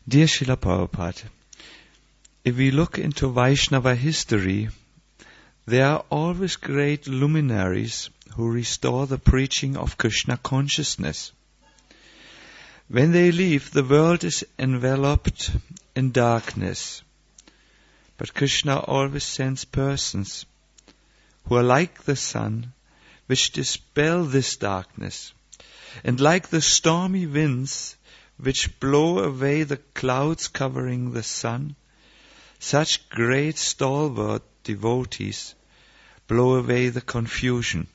Dear Srila Prabhupada, if we look into Vaishnava history, there are always great luminaries who restore the preaching of Krishna consciousness. When they leave, the world is enveloped in darkness. But Krishna always sends persons who are like the sun, which dispel this darkness, and like the stormy winds which blow away the clouds covering the sun, such great stalwart devotees blow away the confusion.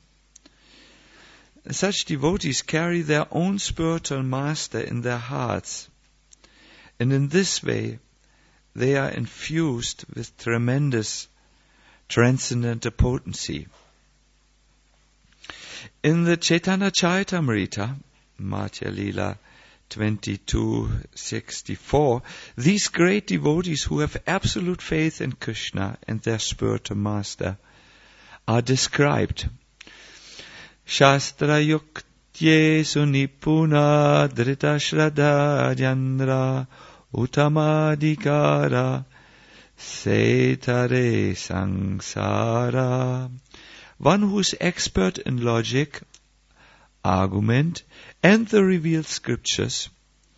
Such devotees carry their own spiritual master in their hearts, and in this way they are infused with tremendous transcendental potency. In the Chaitanya Charitamrita, Madhya Lila 22:64, these great devotees who have absolute faith in Krishna and their spiritual master are described. Shastra yuktye sunipuna drita shraddha jandra utamadikara setare sangsara. One who is expert in logic, argument, and the revealed scriptures,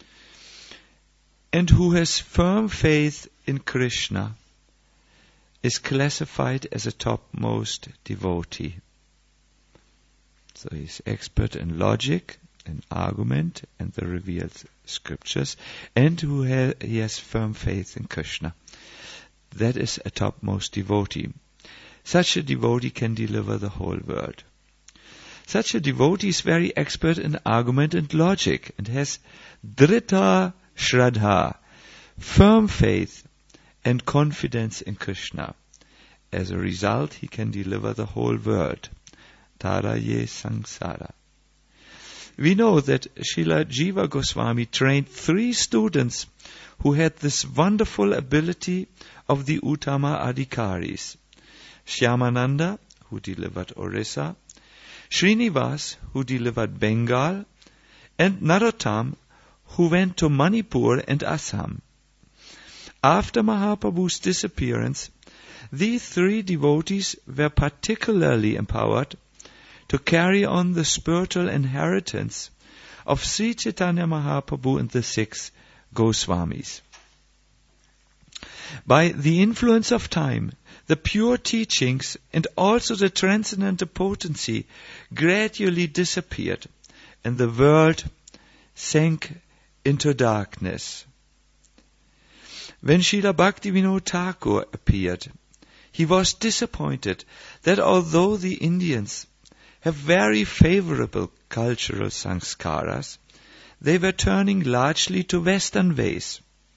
and who has firm faith in Krishna, is classified as a topmost devotee. So he's expert in logic, in argument, and the revealed scriptures, and he has firm faith in Krishna. That is a topmost devotee. Such a devotee can deliver the whole world. Such a devotee is very expert in argument and logic, and has drita shraddha, firm faith and confidence in Krishna. As a result, he can deliver the whole world. Taraye sangsara. We know that Srila Jiva Goswami trained 3 students who had this wonderful ability of the Uttama Adhikaris. Shyamananda, who delivered Orissa, Srinivas, who delivered Bengal, and Narottam, who went to Manipur and Assam. After Mahaprabhu's disappearance, these 3 devotees were particularly empowered to carry on the spiritual inheritance of Sri Chaitanya Mahaprabhu and the 6 Goswamis. By the influence of time, the pure teachings and also the transcendental potency gradually disappeared, and the world sank into darkness. When Srila Bhaktivinoda Thakur appeared, he was disappointed that although the Indians have very favorable cultural sanskaras, they were turning largely to Western ways.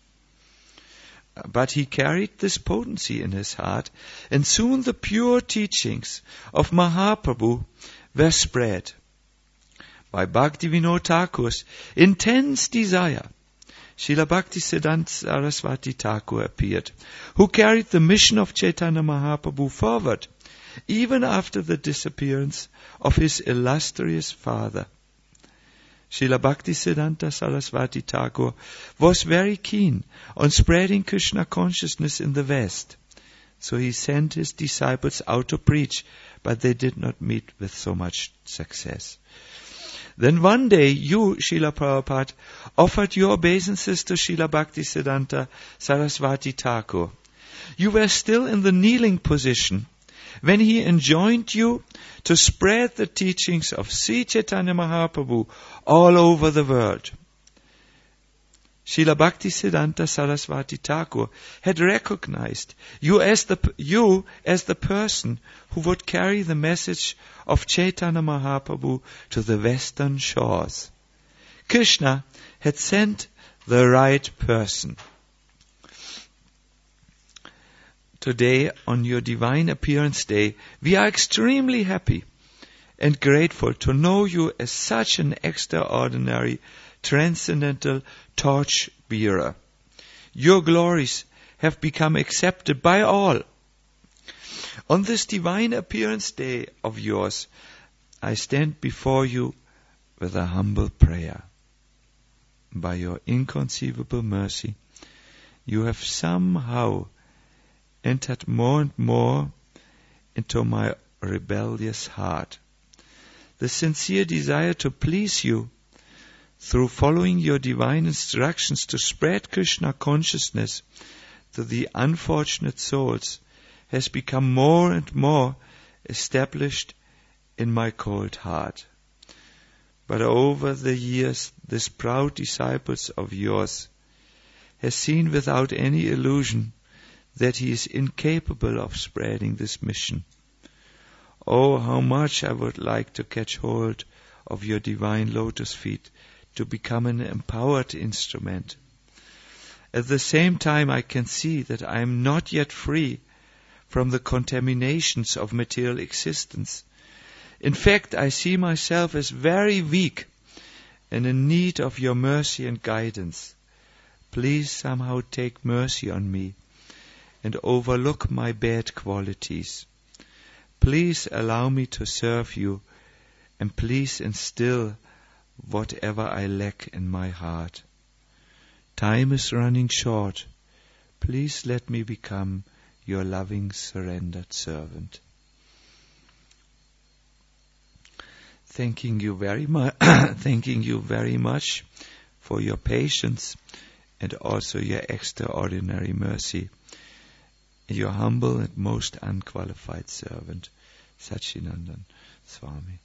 But he carried this potency in his heart, and soon the pure teachings of Mahaprabhu were spread. By Bhaktivinoda Thakur's intense desire, Srila Bhaktisiddhanta Saraswati Thakur appeared, who carried the mission of Chaitanya Mahaprabhu forward, even after the disappearance of his illustrious father. Srila Bhaktisiddhanta Saraswati Thakur was very keen on spreading Krishna consciousness in the West. So he sent his disciples out to preach, but they did not meet with so much success. Then one day you, Srila Prabhupada, offered your obeisances to Srila Bhaktisiddhanta Saraswati Thakur. You were still in the kneeling position when he enjoined you to spread the teachings of Sri Chaitanya Mahaprabhu all over the world. Srila Bhaktisiddhanta Saraswati Thakur had recognized you as the person who would carry the message of Chaitanya Mahaprabhu to the western shores. Krishna had sent the right person. Today, on your Divine Appearance Day, we are extremely happy and grateful to know you as such an extraordinary, transcendental torch bearer. Your glories have become accepted by all. On this Divine Appearance Day of yours, I stand before you with a humble prayer. by your inconceivable mercy, you have somehow entered more and more into my rebellious heart. The sincere desire to please you through following your divine instructions to spread Krishna consciousness to the unfortunate souls has become more and more established in my cold heart. But over the years, this proud disciple of yours has seen without any illusion that he is incapable of spreading this mission. Oh, how much I would like to catch hold of your divine lotus feet to become an empowered instrument. At the same time, I can see that I am not yet free from the contaminations of material existence. In fact, I see myself as very weak and in need of your mercy and guidance. Please somehow take mercy on me and overlook my bad qualities. Please allow me to serve you, and please instill whatever I lack in my heart. Time is running short. Please let me become your loving, surrendered servant. Thanking you very much for your patience and also your extraordinary mercy. Your humble and most unqualified servant, Satchidananda Swami.